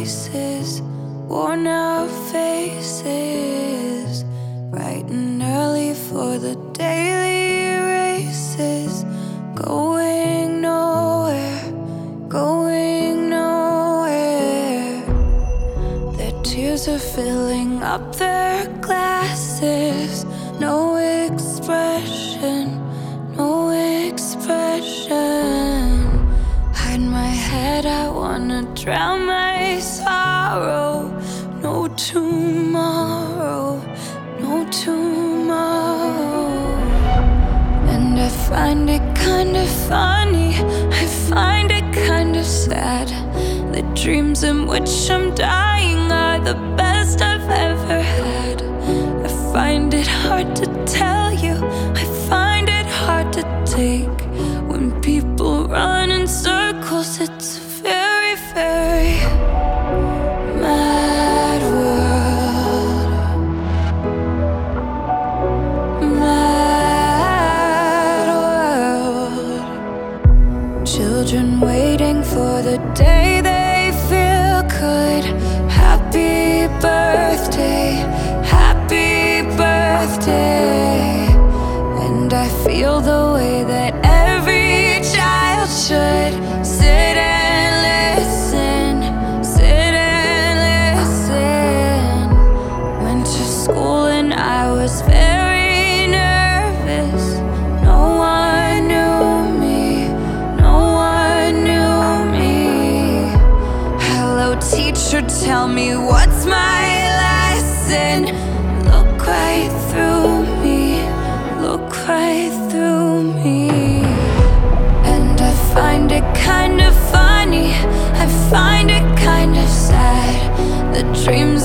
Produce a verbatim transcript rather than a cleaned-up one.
places, worn out faces, bright and early for the daily races, going nowhere, going nowhere. Their tears are filling up their glasses, no expression, no expression. Hide my head, I wanna drown my sorrow. No tomorrow, no tomorrow. And I find it kind of funny, I find it kind of sad. The dreams in which I'm dying are the best I've ever had. I find it hard to tell you, I find it hard to take. When people run in circles, it's a very, very mad world. Mad world. Children waiting for the day they feel good. Happy birthday, happy birthday. And I feel the way that every child should. Sit and listen, sit and listen. Went to school and I was very nervous. No one knew me, no one knew me. Hello teacher, tell me what's my lesson. Look right through me, look right through me. And I find it kind of funny, I find it kind of sad. The dreams